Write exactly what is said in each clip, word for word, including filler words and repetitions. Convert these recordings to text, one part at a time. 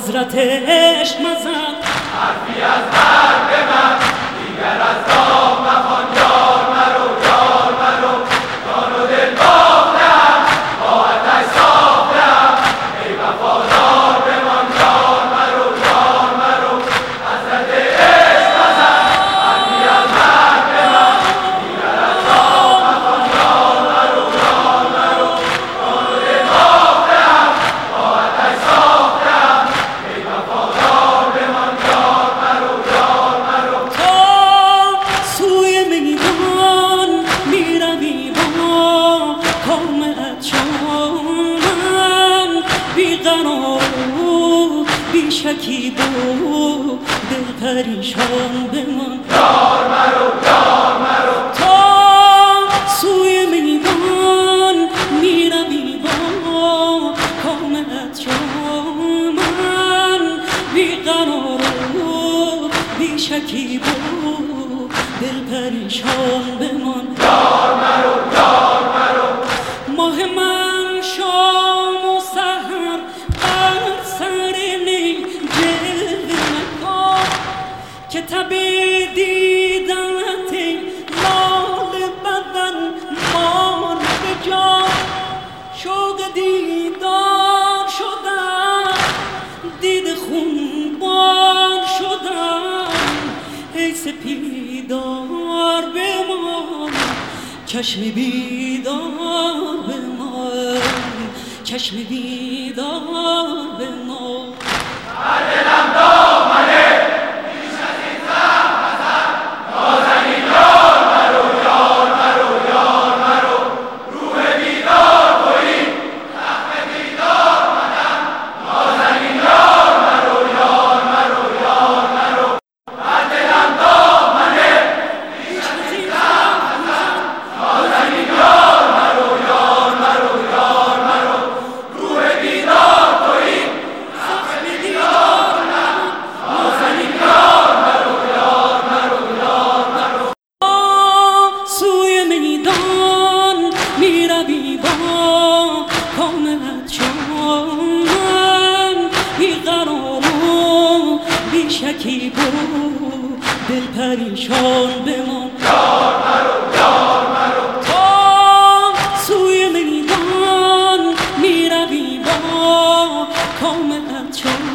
حضرت عشق مزن حرفی از مرگ من دیگر از دام مخوان یار مرو یار مرو جان و دل باختم با آتش ساختم ای وفادار بمان یار مرو یار مرو حضرت عشق مزن حرفی از مرگ من دیگر از دام مخوان یار مرو یار مرو جان و دل باختم با آتش ساختم ای وفادار بمان یار مرو یار مرو سوی میدان میروی با کامت شامن بیقرار و بیشکیب و دل پریشان بمان یار مرو یار مرو تا سوی میدان میروی با کامت شامن بیقرار و بیشکیب و دل پریشان بمان یار مرو یار مرو ماه من شام و سحر بر سر نی جلوه مکن که طبع دیدنت ای لال بدن مان به جان شوق دیدار شدم دید خونبار شدم ای سپیدار بمان چشم بیدار بمان چشم بیدار بمان دلم دامنه بیش از این زخم مزن نازنین یار مرو یار مرو یار مرو روح بیدار تویی زخم دیدار منم نازنین یار مرو یار مرو یار مرو دلم دامنه بیش از این زخم مزن نازنین یار مرو یار مرو یار مرو روح بیدار تویی زخم دیدار منم نازنین یار مرو یار مرو یار مرو سوی میدان میروی با کامت شامن بیقرار و بیشکیب و دل پریشان بمان یار مرو یار مرو تا سوی میدان میروی با کامت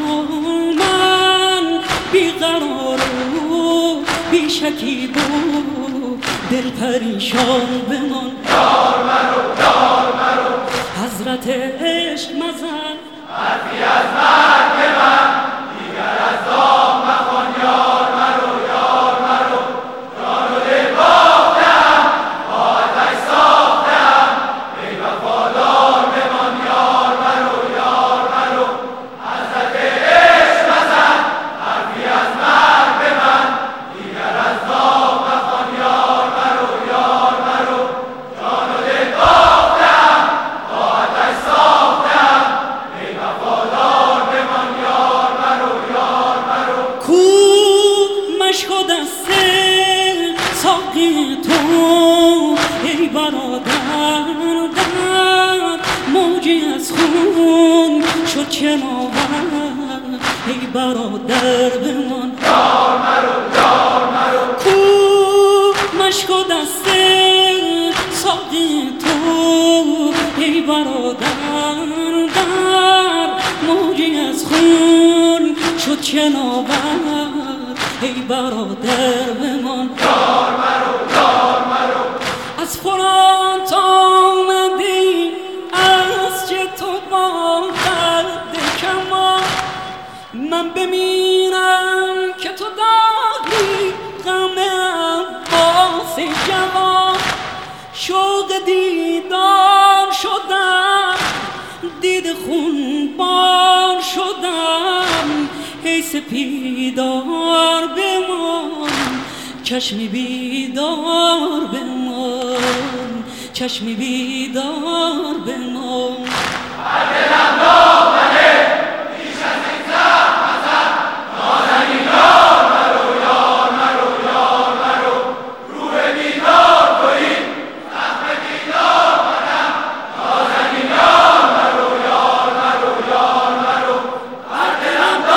شامن بیقرار و بیشکیب و دل پریشان بمان یار مرو یار مرو حضرت عشق مزن حرفی از مرگ من دیگر از دام مخوان یار مرو یار مرو جان و دل باختم با آتش ساختم ای وفادار بمان یار مرو یار مرو حضرت عشق مزن حرفی از مرگ من دیگر از دام مخوان یار مرو یار مرو جان و دل باختم با آتش ساختم ای وفادار بمان یار مرو یار مرو کو مشک و دست ساقی تو ای برادر در موجی از خون شد شناور ای برادر بمان یار مرو یار مرو کو مشک و دست ساقی تو ای برادر در موجی از خون شد شناور ای برادر بمان یار مرو یار مرو از فرات آمدی از چه تو با قد کمان من بمیرم که تو داری غم عباس جوان شوق دیدار شدم دید خونبار شدم ای سپیدار بمان چشم بیدار بمان چشم بیدار بمان دلم دامنه بیش از این زخم مزن نازنین یار مرو یار مرو یار مرو روح بیدار تویی زخم دیدار منم نازنین یار مرو یار مرو یار مرو دلم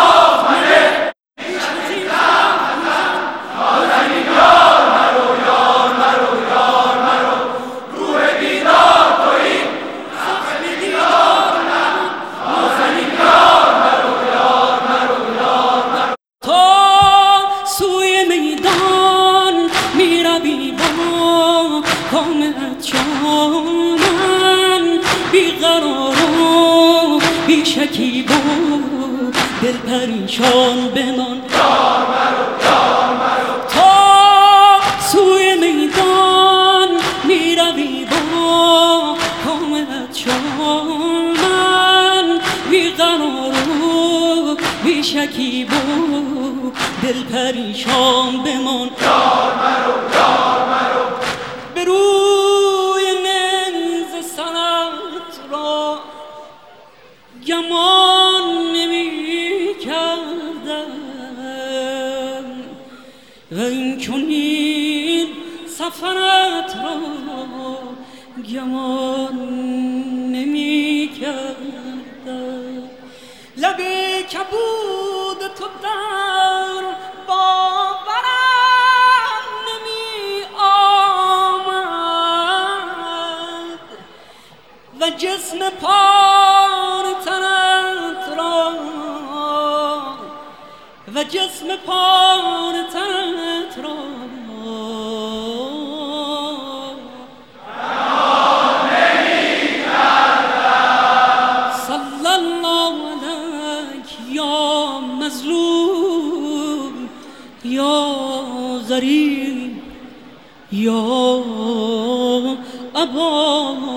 دل پریشان بمان یار مرو یار مرو تا سوی میدان میروی با کاملت شان من بیقرار و بیشکیب و دل پریشان بمان یار مرو یار مرو به روی ننز سرت را گمان نمی کردم و این چنین سفرت را گمان نمی کردم لبی کبود تو در باورم نمی آمد و جسم پار تنت را و جسم پار تنت را صلی الله علیک یا مظلوم یا غریب یا ابا